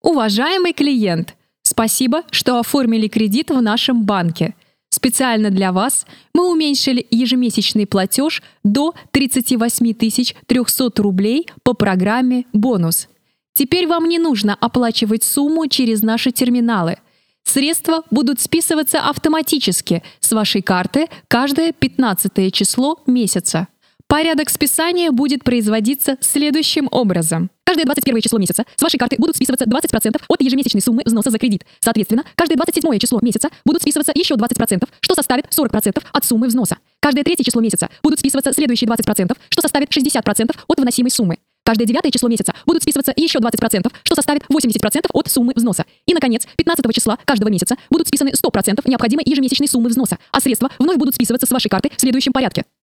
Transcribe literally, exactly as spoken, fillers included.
Уважаемый клиент, спасибо, что оформили кредит в нашем банке. Специально для вас мы уменьшили ежемесячный платеж до тридцать восемь тысяч триста рублей по программе «Бонус». Теперь вам не нужно оплачивать сумму через наши терминалы. Средства будут списываться автоматически с вашей карты каждое пятнадцатое число месяца. Порядок списания будет производиться следующим образом. Каждое двадцать первое число месяца с вашей карты будут списываться двадцать процентов от ежемесячной суммы взноса за кредит. Соответственно, каждое двадцать седьмое число месяца будут списываться еще двадцать процентов, что составит сорок процентов от суммы взноса. Каждое третье число месяца будут списываться следующие двадцать процентов, что составит шестьдесят процентов от выносимой суммы. Каждое девятое число месяца будут списываться еще двадцать процентов, что составит восемьдесят процентов от суммы взноса. И, наконец, пятнадцатого числа каждого месяца будут списаны сто процентов необходимой ежемесячной суммы взноса, а средства вновь будут списываться с вашей карты в следующем порядке.